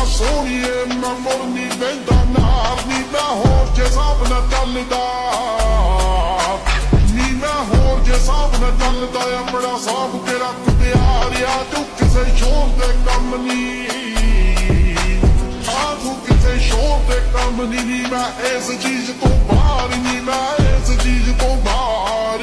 ਸੋਹਣੀਏ ਮੈਂ ਮੁੜ ਨੀ ਬਹਿੰਦਾ ਨਾਰ ਨੀ ਮੈਂ ਹੋਰ ਜੇ ਹਿਸਾਬ ਨਾਲ ਚੱਲਦਾ ਨੀ ਮੈਂ ਹੋਰ ਜੇ ਹਿਸਾਬ ਨਾਲ ਚੱਲਦਾ ਆਪਣਾ ਸਾਂਭ ਕੇ ਰੱਖ ਪਿਆਰਿਆ ਤੂੰ ਕਿਸੇ ਸ਼ੋਰ ਦੇ ਕੰਮ ਨੀ ਤੂੰ ਕਿਸੇ ਸ਼ੋਰ ਦੇ ਕੰਮ ਨੀ ਮੈਂ ਇਸ ਚੀਜ਼ ਤੋਂ ਬਾਹਰ ਨੀ ਮੈਂ ਇਸ ਚੀਜ਼ ਤੋਂ ਬਾਹਰ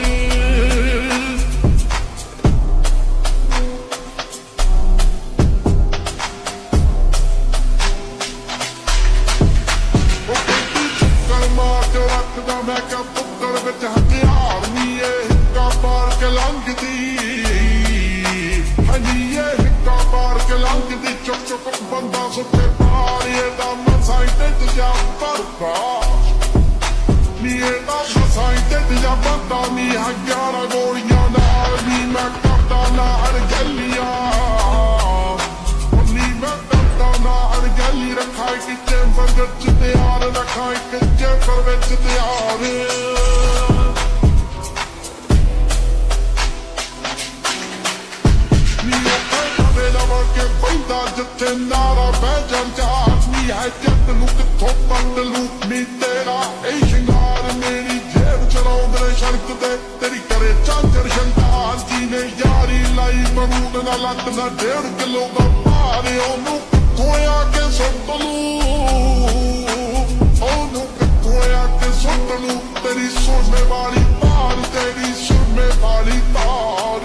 ਮੈਂ ਕਿਹਾ ਪੁੱਤਰ ਵਿੱਚ ਹਥਿਆਰ ਨੀ ਇਹ ਹਿੱਕਾ ਮਾਰ ਕੇ ਲੰਘਦੀ ਹਨੀ ਇਹ ਹਿੱਕਾ ਮਾਰ ਕੇ ਲੰਘਦੀ ਚੁੱਕ ਚੁੱਕ ਬੰਦਾ ਸੁੱਤੇ ਪਾਰ ਇਹਦਾ ਮਸਾਈ ਤੇ ਜਾ ਪਰਦਾ ਨੀ ਇਹਦਾ ਮਸਾਈ ਤੇ ਜਾ ਬੰਦਾ ਨੀ 11 ਗੋਲੀਆਂ ਨਾਲ ਨੀ ਮੈਂ ਕਰਦਾ ਨਾ ਅਰਗਲੀਆਂ ਨੀ ਮੈਂ ਕਰਦਾ ਨਾ ਅਰਗਲੀ ਰੱਖਾ ਕਿ ਚੈਂਬਰ ਵਿੱਚ ਤਿਆਰ ਰੱਖਾ ਕਿ ਚੈਂਬਰ ਵਿੱਚ ਤਿਆਰ ਜਿੱਥੇ ਨਾਰਾ ਬਹਿ ਜਾਂਦਾ ਨੀ ਹੈ ਜੱਟ ਨੂੰ ਕਿੱਥੋਂ ਪੱਟ ਲੂ ਨੀ ਤੇਰਾ ਇਹ ਸ਼ਿੰਗਾਰ ਮੇਰੀ ਜੇਬ ਚਲਾਉਂਦੇ ਨੇ ਸੜਕ ਤੇ ਤੇਰੀ ਕਰੇ ਚਾਂਚਰ ਸ਼ੰਤਾਨ ਜੀ ਨੇ ਯਾਰੀ ਲਾਈ ਬਰੂਦ ਨਾਲ ਲੱਤ ਨਾ 1.5 ਕਿਲੋ ਦਾ ਭਾਰ ਉਹਨੂੰ ਕਿੱਥੋਂ ਆ ਕੇ ਸੁੱਟ ਲੂ ਉਹਨੂੰ ਕਿੱਥੋਂ ਆ ਕੇ ਸੁੱਟ ਲੂ ਤੇਰੀ ਸੁਰਮੇ ਵਾਲੀ ਤਾਰ ਤੇਰੀ ਸੁਰਮੇ ਵਾਲੀ ਤਾਰ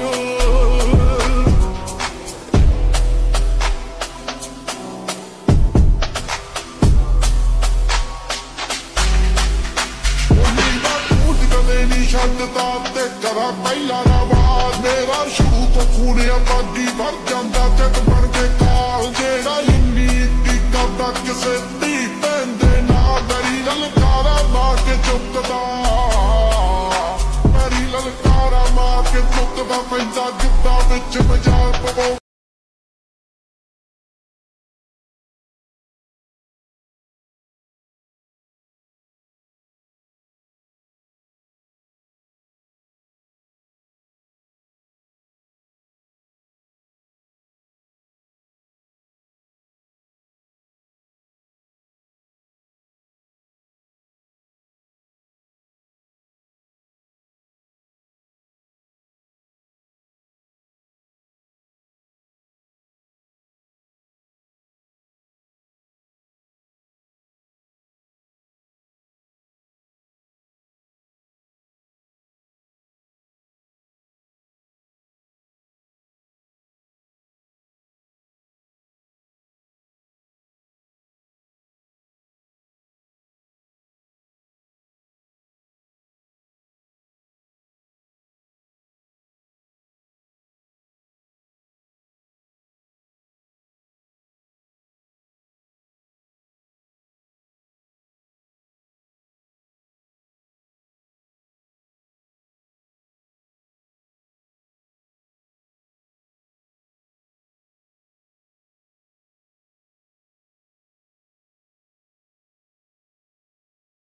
ਛੱਡਦਾ ਤੇ ਕਰਾ ਪਹਿਲਾ ਆਵਾਜ਼ ਮੇਰਾ ਸ਼ੁਰੂ ਤੋਂ ਖੂਨਿਆ ਬਾਗੀ ਭਰ ਜਾਂਦਾ ਜੱਟ ਬਣ ਕੇ ਕਾਲ ਜਿਹੜਾ ਹਿੰਦੀ ਦੀ ਕਰਦਾ ਕਿਸੇ ਧੀ ਭੈਣ ਦੇ ਨਾਲ ਮੇਰੀ ਲਲਕਾਰਾ ਮਾਰ ਕੇ ਚੁੱਕਦਾ ਮੇਰੀ ਲਲਕਾਰਾ ਮਾਰ ਕੇ ਚੁੱਕਦਾ ਪੈਂਦਾ ਜਿੱਦਾਂ ਵਿੱਚ ਬਾਜ਼ਾਰ ਪਵੋ